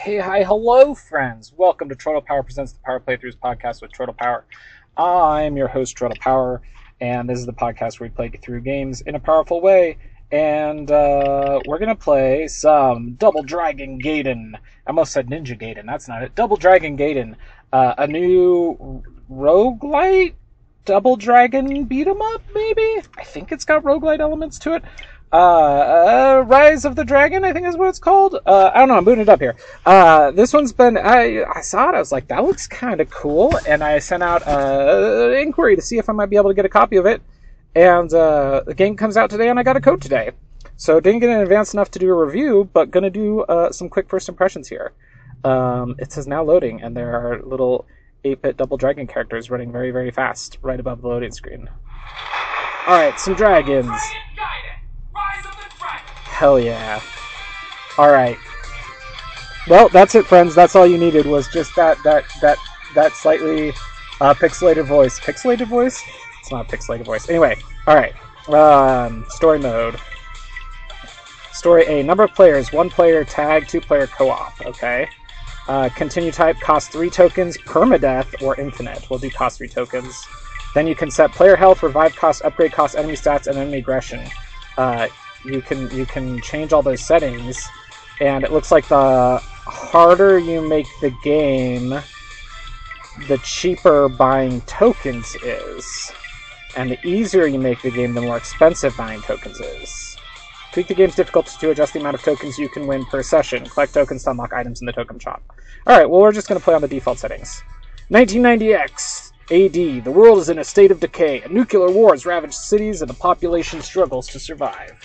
Hey, hi, hello, friends. Welcome to Troidal Power Presents the Power Playthroughs podcast with Troidal Power. I'm your host, Troidal Power, and this is the podcast where we play through games in a powerful way. And we're going to play some Double Dragon Gaiden. I almost said Ninja Gaiden. That's not it. Double Dragon Gaiden. A new roguelite Double Dragon beat 'em up, maybe? I think it's got roguelite elements to it. Rise of the Dragon, I think is what it's called. I don't know, I'm booting it up here. This one's been, I saw it, I was like, that looks kind of cool, and I sent out an inquiry to see if I might be able to get a copy of it, and the game comes out today, and I got a code today. So didn't get in advance enough to do a review, but gonna do some quick first impressions here. It says now loading, and there are little 8-bit Double Dragon characters running very, very fast right above the loading screen. Alright, some dragons. Hell yeah. Alright. Well, that's it, friends. That's all you needed was just that slightly pixelated voice. Pixelated voice? It's not a pixelated voice. Anyway, alright. Story mode. Story A. Number of players. 1 player tag, 2 player co-op. Okay. Continue type. Cost 3 tokens. Permadeath or infinite. We'll do cost 3 tokens. Then you can set player health, revive cost, upgrade cost, enemy stats, and enemy aggression. You can change all those settings, and it looks like the harder you make the game, the cheaper buying tokens is. And the easier you make the game, the more expensive buying tokens is. Tweak the game's difficulty to adjust the amount of tokens you can win per session. Collect tokens to unlock items in the token shop. Alright, well, we're just going to play on the default settings. 1990X AD. The world is in a state of decay. A nuclear war has ravaged cities, and the population struggles to survive.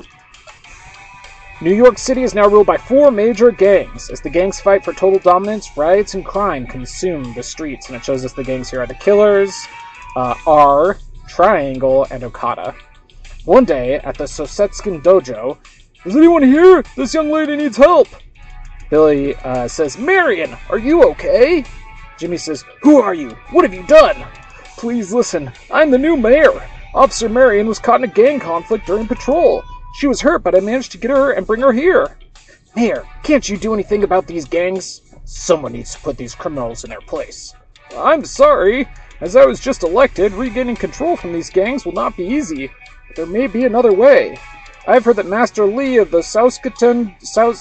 New York City is now ruled by 4 major gangs. As the gangs fight for total dominance, riots and crime consume the streets. And it shows us the gangs here are the Killers, R, Triangle, and Okada. One day, at the Sosetskin Dojo, "Is anyone here? This young lady needs help!" Billy says, "Marion, are you okay?" Jimmy says, "Who are you? What have you done?" "Please listen, I'm the new mayor. Officer Marion was caught in a gang conflict during patrol. She was hurt, but I managed to get her and bring her here." "Mayor, can't you do anything about these gangs? Someone needs to put these criminals in their place." "I'm sorry. As I was just elected, regaining control from these gangs will not be easy. But there may be another way. I've heard that Master Lee of the Sausetsuken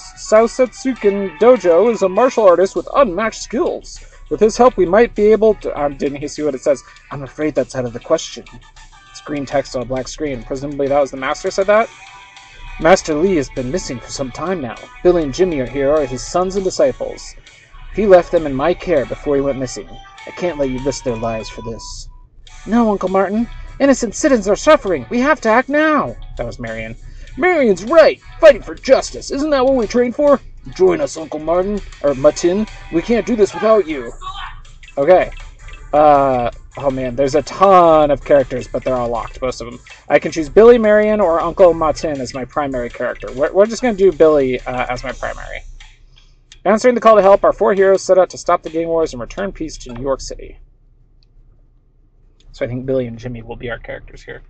Dojo is a martial artist with unmatched skills. With his help, we might be able to..." Didn't he see what it says? "I'm afraid that's out of the question." It's green text on a black screen. Presumably that was the master said that? "Master Lee has been missing for some time now. Billy and Jimmy here are his sons and disciples. He left them in my care before he went missing. I can't let you risk their lives for this." "No, Uncle Martin. Innocent citizens are suffering. We have to act now." That was Marion. "Marion's right. Fighting for justice. Isn't that what we trained for? Join us, Uncle Martin. Or Martin. We can't do this without you." Okay. Oh man, there's a ton of characters, but they're all locked, most of them. I can choose Billy, Marion, or Uncle Martin as my primary character. We're just going to do Billy as my primary. Answering the call to help, our 4 heroes set out to stop the gang wars and return peace to New York City. So I think Billy and Jimmy will be our characters here.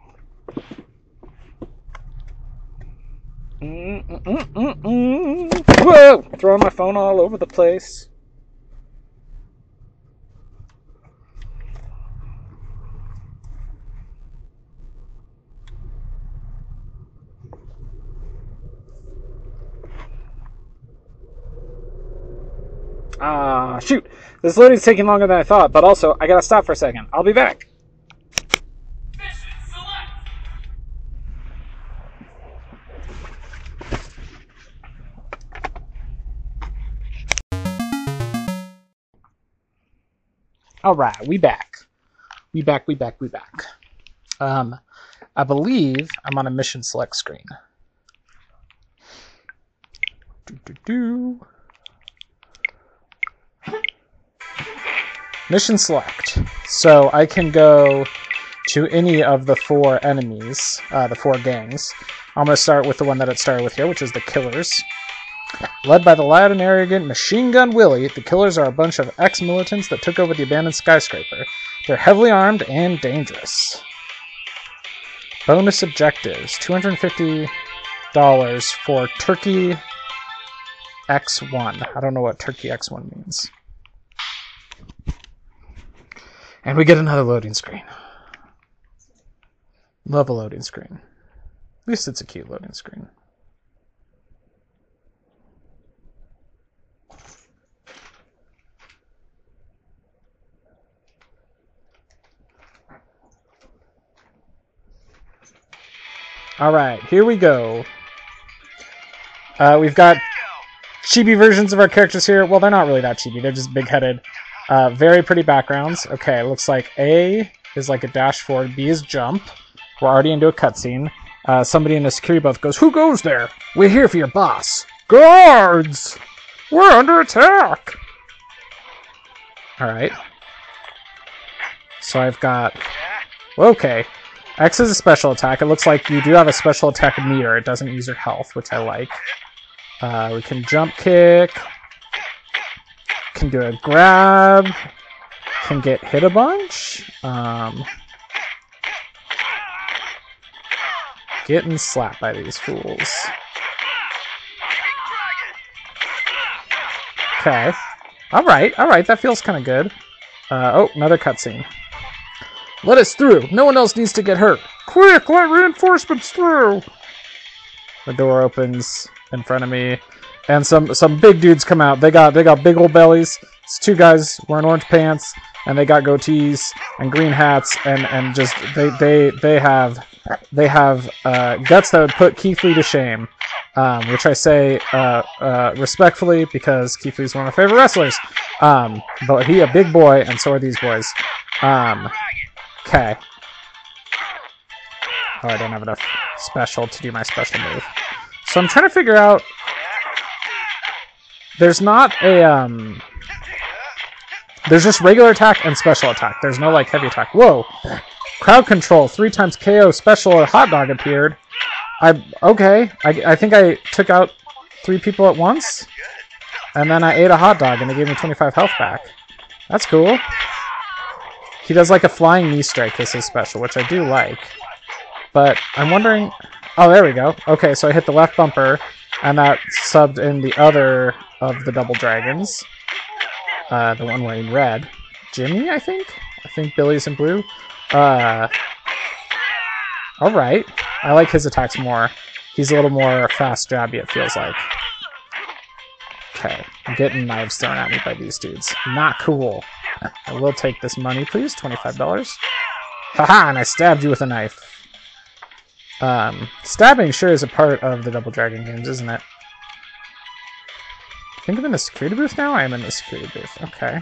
Whoa! Throwing my phone all over the place. Shoot. This loading's taking longer than I thought, but also, I gotta stop for a second. I'll be back. Alright, we back. We back. I believe I'm on a mission select screen. Mission select. So I can go to any of the 4 enemies, the 4 gangs. I'm going to start with the one that it started with here, which is the Killers. Led by the loud and arrogant Machine Gun Willie, the Killers are a bunch of ex-militants that took over the abandoned skyscraper. They're heavily armed and dangerous. Bonus objectives. $250 for turkey X1. I don't know what Turkey X1 means. And we get another loading screen. Love a loading screen. At least it's a cute loading screen. Alright, here we go. We've got chibi versions of our characters here. Well, they're not really that chibi. They're just big-headed. Very pretty backgrounds. Okay, looks like A is like a dash forward. B is jump. We're already into a cutscene. Somebody in the security booth goes, "Who goes there? We're here for your boss." "Guards! We're under attack!" Alright. So I've got... Okay. X is a special attack. It looks like you do have a special attack meter. It doesn't use your health, which I like. We can jump kick. Can do a grab. Can get hit a bunch. Getting slapped by these fools. Okay. Alright, that feels kind of good. Oh, another cutscene. "Let us through. No one else needs to get hurt. Quick, let reinforcements through." The door opens in front of me, and some big dudes come out. They got big old bellies. It's two guys wearing orange pants, and they got goatees and green hats, and just they have guts that would put Keith Lee to shame. Which I say respectfully because Keith Lee's one of my favorite wrestlers. But he a big boy, and so are these boys. Okay. Oh, I don't have enough special to do my special move. So I'm trying to figure out... There's not a, There's just regular attack and special attack. There's no, like, heavy attack. Whoa! Crowd control. 3 times KO special or hot dog appeared. Okay. I think I took out 3 people at once. And then I ate a hot dog and they gave me 25 health back. That's cool. He does like a flying knee strike as his special, which I do like. But I'm wondering... Oh, there we go. Okay, so I hit the left bumper, and that subbed in the other of the double dragons. The one wearing red. Jimmy, I think? I think Billy's in blue. Alright. I like his attacks more. He's a little more fast jabby, it feels like. Okay, I'm getting knives thrown at me by these dudes. Not cool. I will take this money, please. $25. Haha, and I stabbed you with a knife. Stabbing sure is a part of the Double Dragon games, isn't it? I think I'm in the security booth now? I am in the security booth. Okay.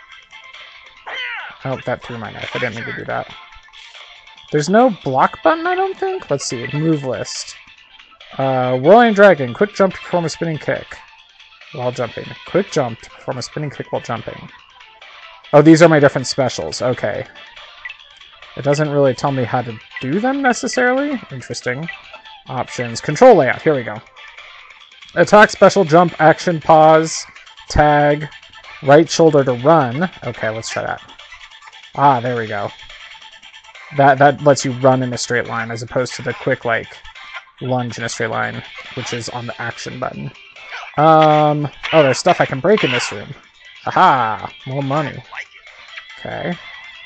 Oh, that threw my knife. I didn't mean to do that. There's no block button, I don't think? Let's see. Move list. Whirling Dragon. Quick jump to perform a spinning kick while jumping. Quick jump to perform a spinning kick while jumping. Oh, these are my different specials. Okay. It doesn't really tell me how to do them necessarily. Interesting. Options. Control layout. Here we go. Attack, special, jump, action, pause, tag, right shoulder to run. Okay, let's try that. Ah, there we go. That lets you run in a straight line as opposed to the quick, like, lunge in a straight line, which is on the action button. Oh, there's stuff I can break in this room. Aha! More money. Okay.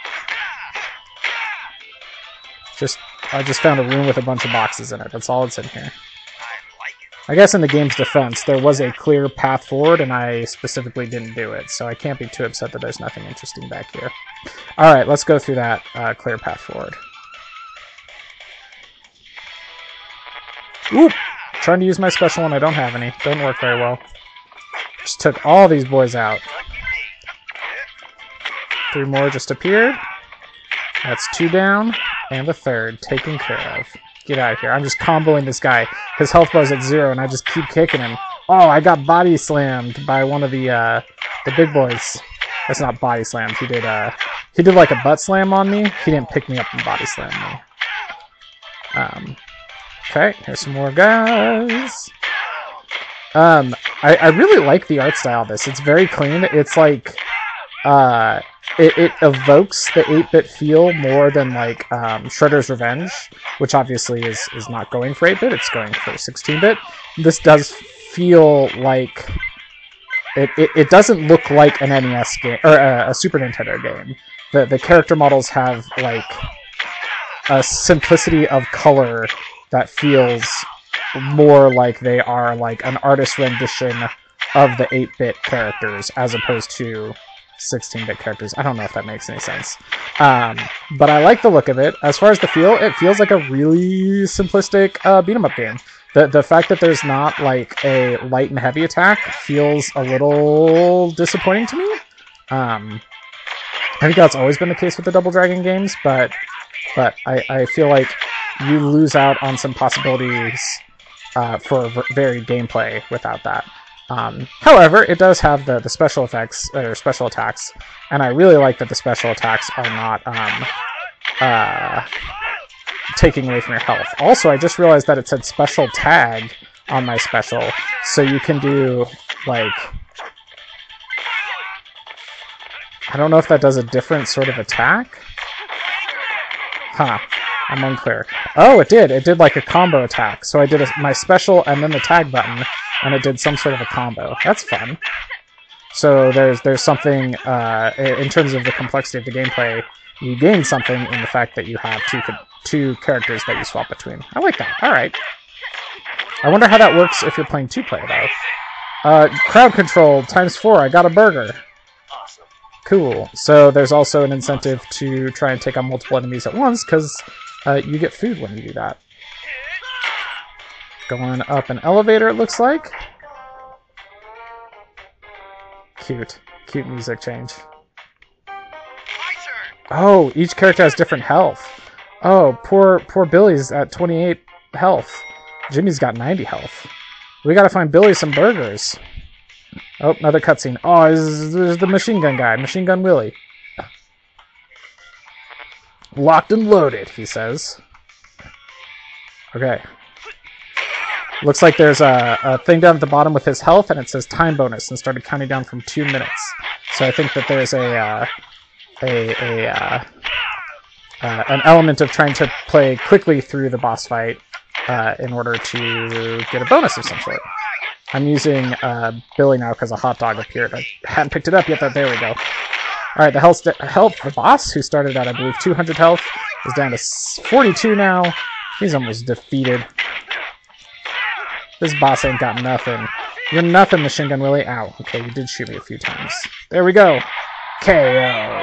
I just found a room with a bunch of boxes in it. That's all that's in here. I guess in the game's defense, there was a clear path forward, and I specifically didn't do it, so I can't be too upset that there's nothing interesting back here. Alright, let's go through that clear path forward. Oop! Trying to use my special one, I don't have any. Doesn't work very well. Just took all these boys out. 3 more just appeared. That's 2 down, and the 3rd taken care of. Get out of here. I'm just comboing this guy. His health bar's at 0, and I just keep kicking him. Oh, I got body slammed by one of the big boys. That's not body slammed. He did like a butt slam on me. He didn't pick me up and body slam me. Okay, here's some more guys. I really like the art style of this. It's very clean. It's like, it evokes the 8-bit feel more than like Shredder's Revenge, which obviously is not going for 8-bit, it's going for 16-bit. This does feel like it doesn't look like an NES game or a Super Nintendo game. The character models have like a simplicity of color that feels more like they are like an artist rendition of the 8-bit characters as opposed to 16-bit characters. I don't know if that makes any sense. But I like the look of it. As far as the feel, it feels like a really simplistic beat-em-up game. The fact that there's not like a light and heavy attack feels a little disappointing to me. I think that's always been the case with the Double Dragon games, but I feel like you lose out on some possibilities for varied gameplay without that. However, it does have the special effects or special attacks, and I really like that the special attacks are not taking away from your health. Also, I just realized that it said special tag on my special, so you can do like, I don't know if that does a different sort of attack. Huh. I'm unclear. Oh, it did. It did like a combo attack. So I did my special and then the tag button, and it did some sort of a combo. That's fun. So there's something in terms of the complexity of the gameplay. You gain something in the fact that you have two characters that you swap between. I like that. All right. I wonder how that works if you're playing 2-player though. Crowd control ×4. I got a burger. Cool. So there's also an incentive to try and take on multiple enemies at once, because you get food when you do that. Going up an elevator, it looks like. Cute. Cute music change. Oh, each character has different health. Oh, poor Billy's at 28 health. Jimmy's got 90 health. We gotta find Billy some burgers. Oh, another cutscene. Oh, there's the machine gun guy. Machine Gun Willie. Locked and loaded, he says. Okay. Looks like there's a thing down at the bottom with his health, and it says time bonus, and started counting down from 2 minutes. So I think that there's an element of trying to play quickly through the boss fight in order to get a bonus of some sort. I'm using Billy now because a hot dog appeared. I hadn't picked it up yet, but there we go. Alright, the boss, who started at, I believe, 200 health, is down to 42 now. He's almost defeated. This boss ain't got nothing. You're nothing, Machine Gun Willie. Ow. Okay, you did shoot me a few times. There we go. KO.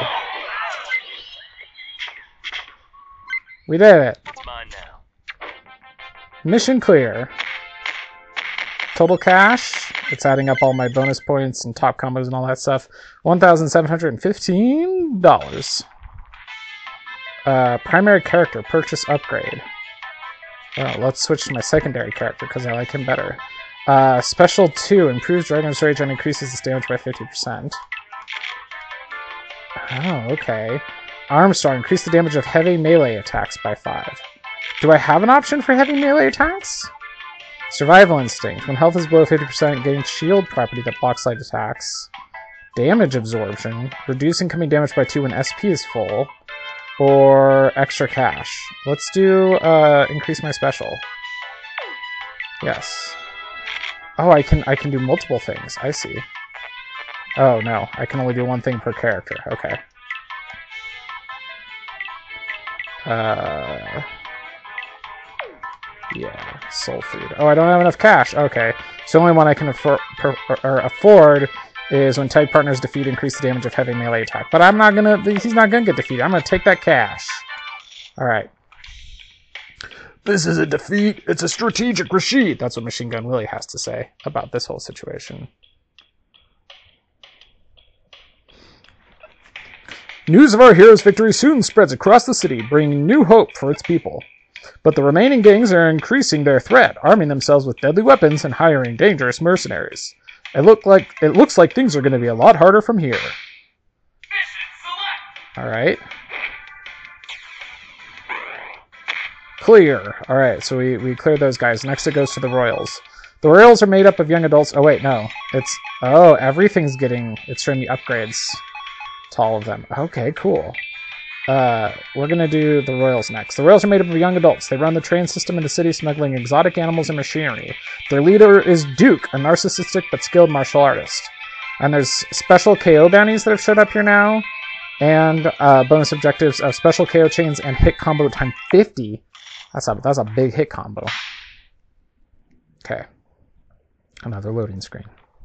We did it. It's mine now. Mission clear. Total cash, it's adding up all my bonus points and top combos and all that stuff. $1,715. Primary character, purchase upgrade. Oh, let's switch to my secondary character because I like him better. Special 2, improves Dragon's Rage and increases its damage by 50%. Oh, okay. Armstrong, increase the damage of heavy melee attacks by 5. Do I have an option for heavy melee attacks? Survival Instinct. When health is below 50%, gain shield property that blocks light attacks. Damage Absorption. Reduce incoming damage by 2 when SP is full. Or extra cash. Let's do increase my special. Yes. Oh, I can do multiple things. I see. Oh, no. I can only do one thing per character. Okay. Yeah, soul food. Oh, I don't have enough cash. Okay. So the only one I can afford is when tag partners defeat, increase the damage of heavy melee attack. But I'm not gonna... He's not gonna get defeated. I'm gonna take that cash. Alright. This is a defeat. It's a strategic retreat. That's what Machine Gun Willie has to say about this whole situation. News of our hero's victory soon spreads across the city, bringing new hope for its people. But the remaining gangs are increasing their threat, arming themselves with deadly weapons and hiring dangerous mercenaries. It looks like things are going to be a lot harder from here. Alright. Clear. Alright, so we cleared those guys. Next it goes to the Royals. The Royals are made up of young adults. Oh, wait, no. Everything's getting... It's showing me upgrades to all of them. Okay, cool. We're going to do the Royals next. The Royals are made up of young adults. They run the train system in the city, smuggling exotic animals and machinery. Their leader is Duke, a narcissistic but skilled martial artist. And there's special KO bounties that have showed up here now. And bonus objectives of special KO chains and hit combo time 50. That's a big hit combo. Okay. Another loading screen.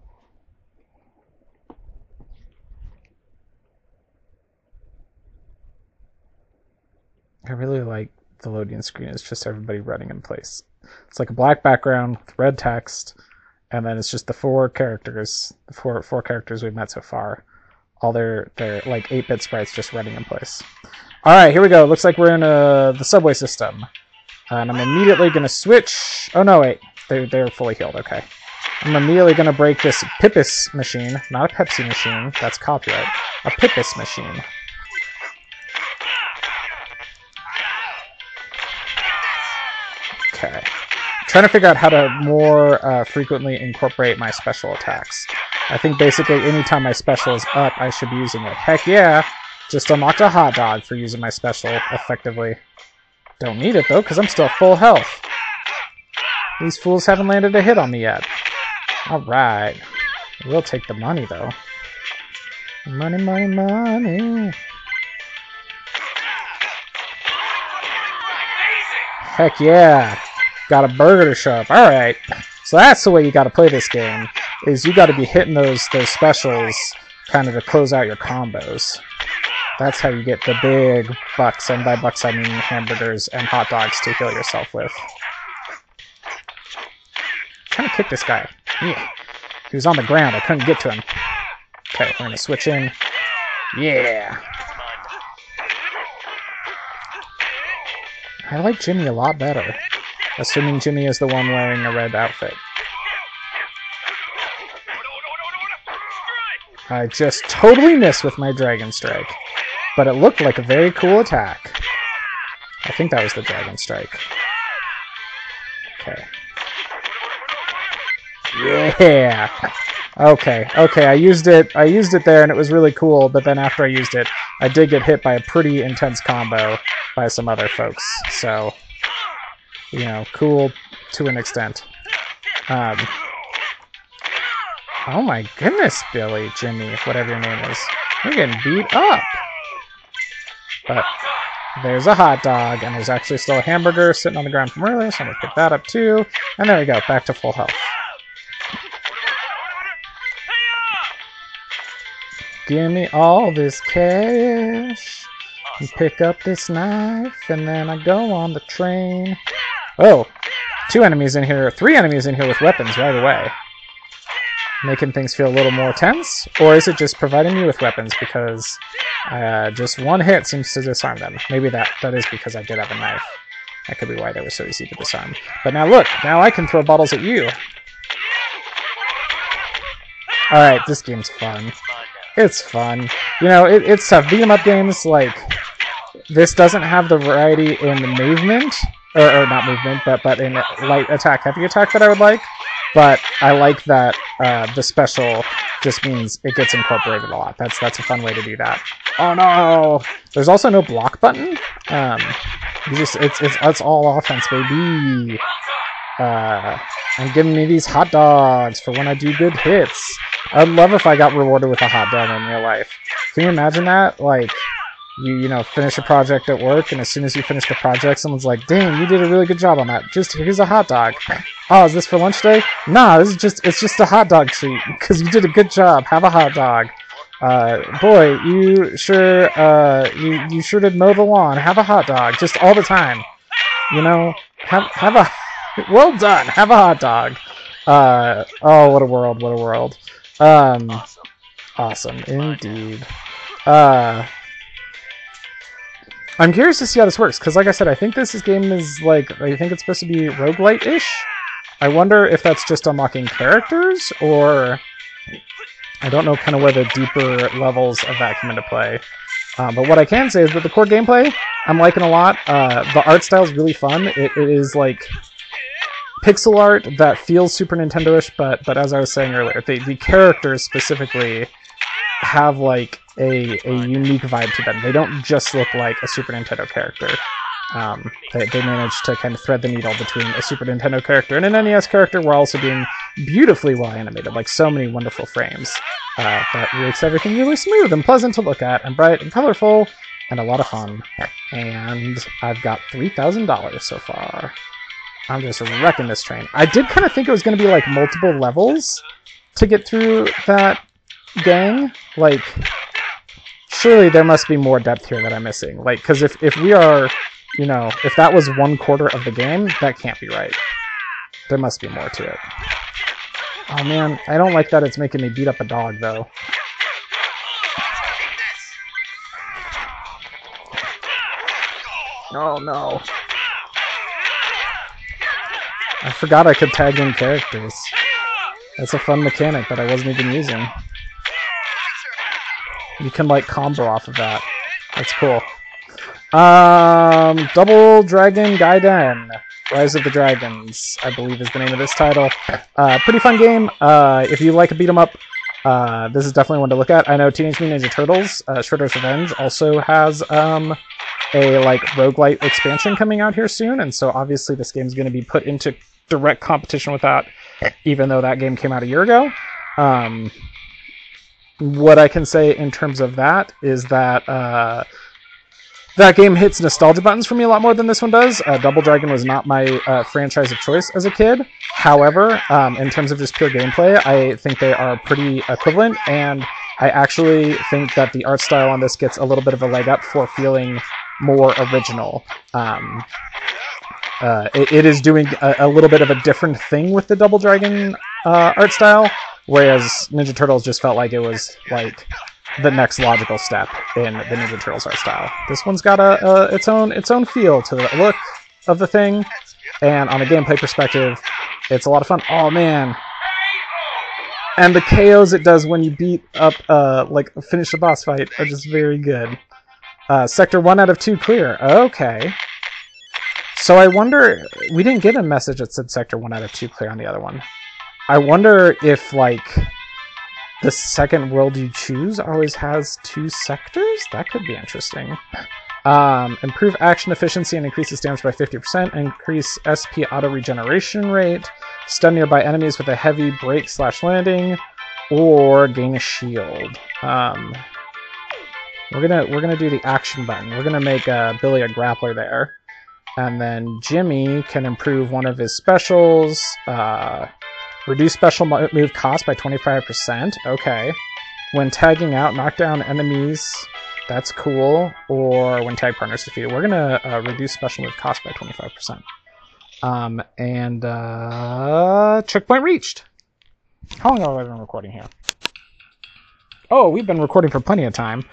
I really like the loading screen. It's just everybody running in place. It's like a black background with red text, and then it's just the four characters, the four characters we've met so far. All their like 8-bit sprites just running in place. All right, here we go. Looks like we're in the subway system, and I'm immediately gonna switch. Oh no, wait, they're fully healed. Okay, I'm immediately gonna break this Pipis machine, not a Pepsi machine. That's copyright. A Pipis machine. Okay. Trying to figure out how to more frequently incorporate my special attacks. I think basically anytime my special is up, I should be using it. Heck yeah! Just unlocked a hot dog for using my special effectively. Don't need it though, because I'm still full health. These fools haven't landed a hit on me yet. Alright. We'll take the money though. Money, money, money. Heck yeah! Got a burger to show up. Alright. So that's the way you gotta play this game, is you gotta be hitting those specials kind of to close out your combos. That's how you get the big bucks, and by bucks I mean hamburgers and hot dogs to heal yourself with. I'm trying to kick this guy. Yeah. He was on the ground, I couldn't get to him. Okay, we're gonna switch in. Yeah! I like Jimmy a lot better. Assuming Jimmy is the one wearing a red outfit. I just totally missed with my Dragon Strike. But it looked like a very cool attack. I think that was the Dragon Strike. Okay. Yeah! Okay, I used it there and it was really cool, but then after I used it, I did get hit by a pretty intense combo by some other folks. So, you know, cool to an extent. Oh my goodness, Billy, Jimmy, whatever your name is. You're getting beat up! But there's a hot dog, and there's actually still a hamburger sitting on the ground from earlier, so I'm gonna pick that up too. And there we go, back to full health. Give me all this cash, and pick up this knife, and then I go on the train. Oh, 2 enemies in here, 3 enemies in here with weapons right away. Making things feel a little more tense? Or is it just providing me with weapons because just one hit seems to disarm them? Maybe that is because I did have a knife. That could be why they were so easy to disarm. But now look, now I can throw bottles at you. Alright, this game's fun. It's fun. You know, it's tough. Beat 'em up games, like, this doesn't have the variety in the movement, or not movement, but in light attack, heavy attack that I would like. But I like that the special just means it gets incorporated a lot. That's a fun way to do that. Oh no! There's also no block button. It's all offense, baby. And giving me these hot dogs for when I do good hits. I'd love if I got rewarded with a hot dog in real life. Can you imagine that? Like, you know, finish a project at work, and as soon as you finish the project, someone's like, "Dang, you did a really good job on that. Just here's a hot dog." Oh, is this for lunch day? Nah, it's just a hot dog treat because you did a good job. Have a hot dog. Boy, you sure you sure did mow the lawn. Have a hot dog, just all the time. You know, have a well done. Have a hot dog. Oh, what a world! What a world. Awesome indeed. I'm curious to see how this works, because like I said, I think this game is like, I think it's supposed to be roguelite-ish. I wonder if that's just unlocking characters, or I don't know kind of where the deeper levels of that come into play. But what I can say is that the core gameplay, I'm liking a lot. The art style is really fun. It is like pixel art that feels Super Nintendo-ish, but as I was saying earlier, the characters specifically have like a unique vibe to them. They don't just look like a Super Nintendo character. They managed to kind of thread the needle between a Super Nintendo character and an NES character while also being beautifully well animated, like so many wonderful frames. That makes everything really smooth and pleasant to look at, and bright and colorful, and a lot of fun. And I've got $3,000 so far. I'm just wrecking this train. I did kind of think it was going to be like multiple levels to get through that gang. Like, surely there must be more depth here that I'm missing. Like, because if we are, you know, if that was 1/4 of the game, that can't be right. There must be more to it. Oh man, I don't like that it's making me beat up a dog, though. Oh no. I forgot I could tag in characters. That's a fun mechanic that I wasn't even using. You can like combo off of that. That's cool. Double Dragon Gaiden. Rise of the Dragons, I believe is the name of this title. Pretty fun game. If you like a beat 'em up, this is definitely one to look at. I know Teenage Mutant Ninja Turtles, Shredder's Revenge also has a like roguelite expansion coming out here soon, and so obviously this game is going to be put into direct competition with that, even though that game came out a year ago. What I can say in terms of that is that that game hits nostalgia buttons for me a lot more than this one does. Double Dragon was not my franchise of choice as a kid. However, in terms of just pure gameplay, I think they are pretty equivalent, and I actually think that the art style on this gets a little bit of a leg up for feeling more original. It is doing a little bit of a different thing with the Double Dragon art style, whereas Ninja Turtles just felt like it was like the next logical step in the Ninja Turtles art style. This one's got its own feel to the look of the thing, and on a gameplay perspective, it's a lot of fun. Oh man! And the KOs it does when you beat up, like finish the boss fight are just very good. Sector 1 out of 2 clear. Okay. So I wonder, we didn't get a message that said Sector 1 out of 2 clear on the other one. I wonder if, like, the second world you choose always has 2 sectors? That could be interesting. Improve action efficiency and increases damage by 50%. Increase SP auto regeneration rate. Stun nearby enemies with a heavy break/landing. Or gain a shield. We're gonna do the action button. We're gonna make Billy a grappler there. And then Jimmy can improve one of his specials. Reduce special move cost by 25%. Okay. When tagging out, knock down enemies. That's cool. Or when tag partners defeated. We're going to reduce special move cost by 25%. Checkpoint reached. How long have I been recording here? Oh, we've been recording for plenty of time.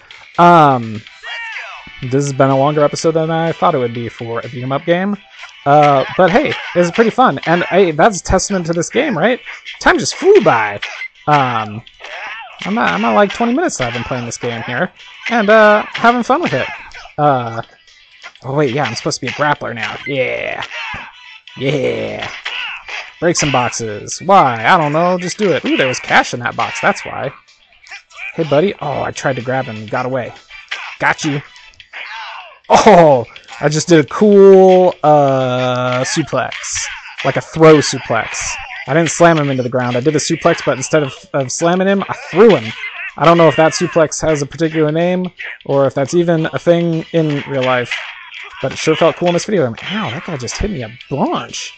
This has been a longer episode than I thought it would be for a beat-em-up game. But hey, this is pretty fun. And hey, that's a testament to this game, right? Time just flew by. I'm at like 20 minutes that I've been playing this game here. And having fun with it. Oh wait, yeah, I'm supposed to be a grappler now. Yeah. Yeah. Break some boxes. Why? I don't know. Just do it. Ooh, there was cash in that box. That's why. Hey, buddy. Oh, I tried to grab him. He got away. Got you. Oh, I just did a cool suplex. Like a throw suplex. I didn't slam him into the ground. I did a suplex, but instead of slamming him, I threw him. I don't know if that suplex has a particular name, or if that's even a thing in real life. But it sure felt cool in this video. Ow, that guy just hit me a bunch.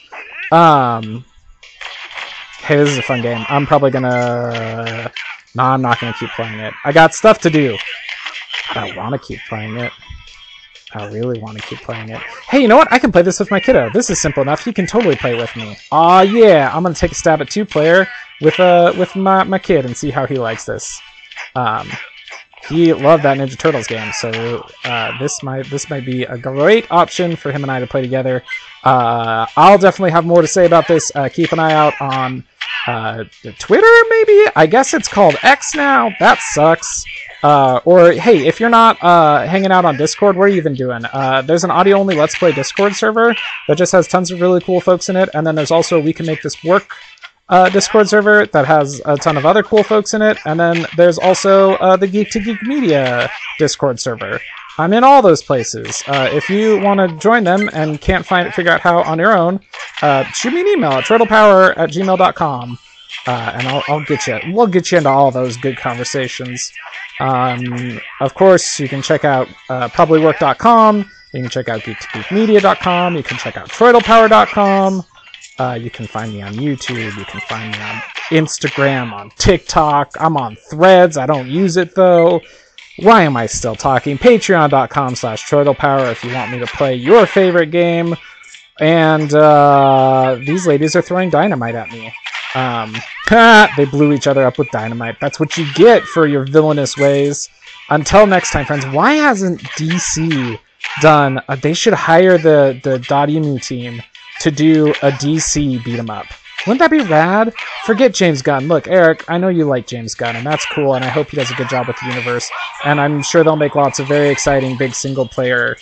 Hey, this is a fun game. I'm probably gonna... Nah, I'm not gonna keep playing it. I got stuff to do. But I want to keep playing it. I really want to keep playing it. Hey, you know what? I can play this with my kiddo. This is simple enough. He can totally play with me. Aw, yeah. I'm gonna take a stab at 2-player with my kid and see how he likes this. He loved that Ninja Turtles game, so this might be a great option for him and I to play together. I'll definitely have more to say about this. Keep an eye out on Twitter, maybe? I guess it's called X now. That sucks. Or, hey, if you're not hanging out on Discord, what are you even doing? There's an audio-only Let's Play Discord server that just has tons of really cool folks in it, and then there's also We Can Make This Work Discord server that has a ton of other cool folks in it, and then there's also the Geek to Geek Media Discord server. I'm in all those places. If you want to join them and can't figure out how on your own, shoot me an email at turtlepower@gmail.com. and we'll get you into all those good conversations. Of course, you can check out probablywork.com. You can check out geek2geekmedia.com. You can check out troidalpower.com. You can find me on YouTube. You can find me on Instagram, on TikTok. I'm on Threads. I don't use it, though. Why am I still talking? Patreon.com/troidalpower if you want me to play your favorite game. And these ladies are throwing dynamite at me. They blew each other up with dynamite. That's what you get for your villainous ways. Until next time, friends, why hasn't DC done... they should hire the Dotemu team to do a DC beat-em-up. Wouldn't that be rad? Forget James Gunn. Look, Eric, I know you like James Gunn, and that's cool, and I hope he does a good job with the universe. And I'm sure they'll make lots of very exciting, big single-player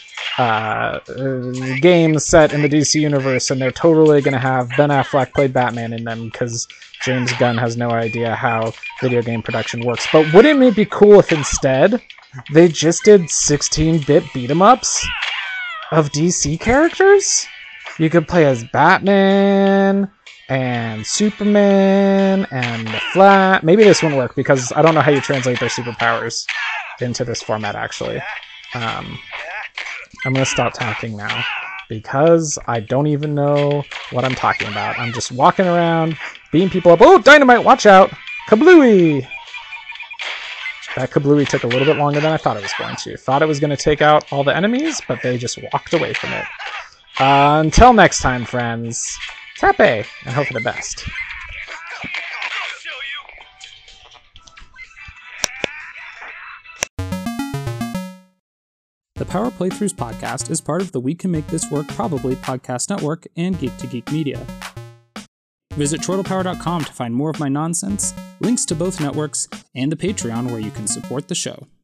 games set in the DC universe, and they're totally going to have Ben Affleck play Batman in them, because James Gunn has no idea how video game production works. But wouldn't it be cool if instead they just did 16-bit beat-em-ups of DC characters? You could play as Batman... and Superman, and the Flash. Maybe this won't work, because I don't know how you translate their superpowers into this format, actually. I'm going to stop talking now, because I don't even know what I'm talking about. I'm just walking around, beating people up. Oh, dynamite, watch out! Kablooey! That Kablooey took a little bit longer than I thought it was going to. Thought it was going to take out all the enemies, but they just walked away from it. Until next time, friends. Tappe, and hope for the best. The Power Playthroughs podcast is part of the We Can Make This Work Probably podcast network and Geek to Geek Media. Visit troidalpower.com to find more of my nonsense, links to both networks, and the Patreon where you can support the show.